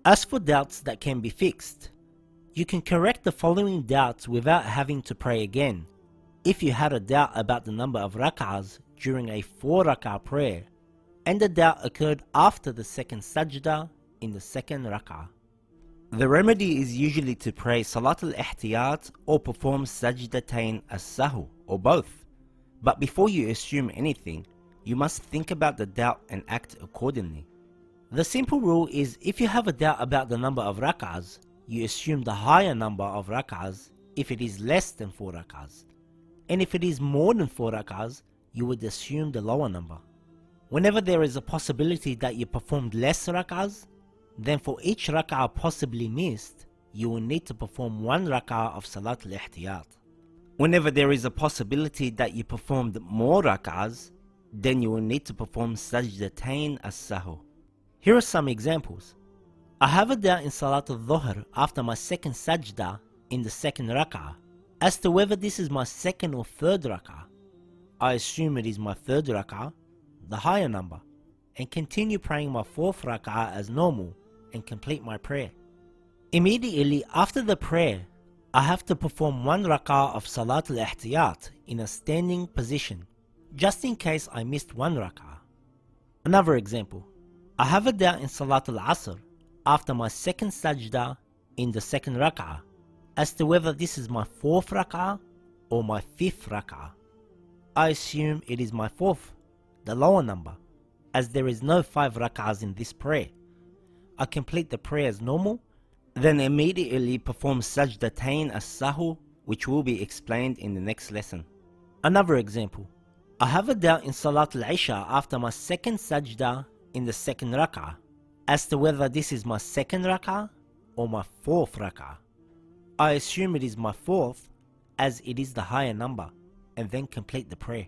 As for doubts that can be fixed, you can correct the following doubts without having to pray again. If you had a doubt about the number of rak'ahs during a 4 rak'ah prayer, and the doubt occurred after the second sajda in the second rak'ah. The remedy is usually to pray Salat al-Ihtiyat or perform Sajdatayn as-Sahu, or both. But before you assume anything, you must think about the doubt and act accordingly. The simple rule is, if you have a doubt about the number of rak'ahs, you assume the higher number of rak'ahs if it is less than 4 rak'ahs. And if it is more than 4 rak'ahs, you would assume the lower number. Whenever there is a possibility that you performed less rak'ahs, then for each rak'ah possibly missed, you will need to perform 1 rak'ah of Salat al-Ihtiyat. Whenever there is a possibility that you performed more rak'ahs, then you will need to perform Sajdatayn as-Sahu. Here are some examples. I have a doubt in Salat al-Dhuhr after my second sajda in the second rak'ah as to whether this is my second or third rak'ah. I assume it is my third rak'ah, the higher number, and continue praying my 4th rak'ah as normal and complete my prayer. Immediately after the prayer, I have to perform 1 rak'ah of Salat al-Ihtiyat in a standing position, just in case I missed 1 rak'ah. Another example. I have a doubt in Salat al-Asr after my second sajda in the second rak'ah as to whether this is my 4th rak'ah or my 5th rak'ah. I assume it is my 4th, the lower number, as there is no 5 rak'ahs in this prayer. I complete the prayer as normal, then immediately perform Sajdatayn as-Sahu, which will be explained in the next lesson. Another example. I have a doubt in Salat al-Isha after my second sajda in the second rak'ah as to whether this is my second rak'ah or my 4th rak'ah. I assume it is my 4th, as it is the higher number, and then complete the prayer.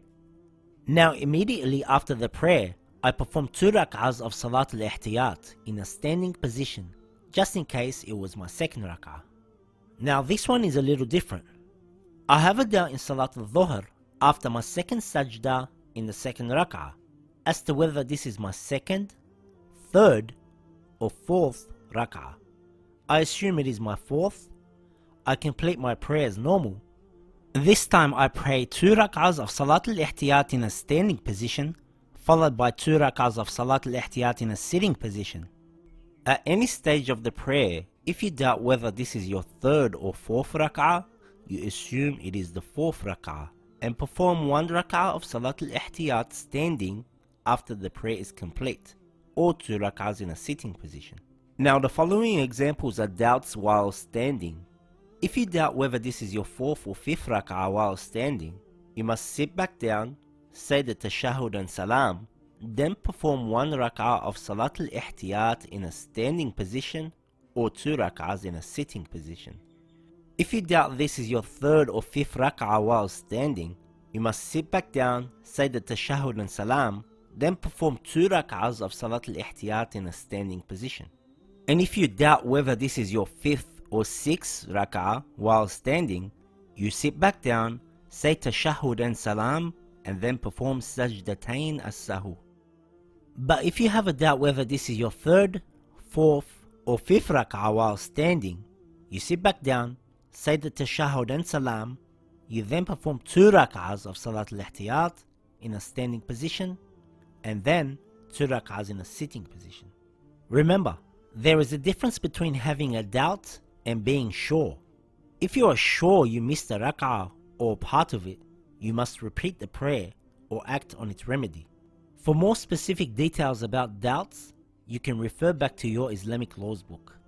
Now immediately after the prayer, I perform 2 rak'ahs of Salat al-Ihtiyat in a standing position, just in case it was my second rak'ah. Now this one is a little different. I have a doubt in Salat al-Dhuhr after my second sajda in the second rak'ah as to whether this is my second, third, or 4th rak'ah. I assume it is my 4th. I complete my prayer as normal. This time I pray 2 rak'ahs of Salat al-Ihtiyat in a standing position, followed by 2 rak'ahs of Salat al-Ihtiyat in a sitting position. At any stage of the prayer, if you doubt whether this is your 3rd or 4th rak'ah, you assume it is the 4th rak'ah and perform 1 rak'ah of Salat al-Ihtiyat standing after the prayer is complete, or 2 rak'ahs in a sitting position. Now the following examples are doubts while standing. If you doubt whether this is your 4th or 5th rak'ah while standing, you must sit back down, say the tashahhud and salam, then perform 1 rak'ah of Salat al-Ihtiyat in a standing position or 2 rak'ahs in a sitting position. If you doubt this is your 3rd or 5th rak'ah while standing, you must sit back down, say the tashahhud and salam, then perform 2 rak'ahs of Salat al-Ihtiyat in a standing position. And if you doubt whether this is your 5th or 6th rak'ah while standing, you sit back down, say tashahhud and salam, and then perform Sajdatayn as-Sahu. But if you have a doubt whether this is your 3rd, 4th, or 5th rak'ah while standing, you sit back down, say the tashahhud and salam, you then perform 2 rak'ahs of Salat al-Ihtiyat in a standing position, and then 2 rak'ahs in a sitting position. Remember, there is a difference between having a doubt and being sure. If you are sure you missed a rak'ah or part of it, you must repeat the prayer or act on its remedy. For more specific details about doubts, you can refer back to your Islamic laws book.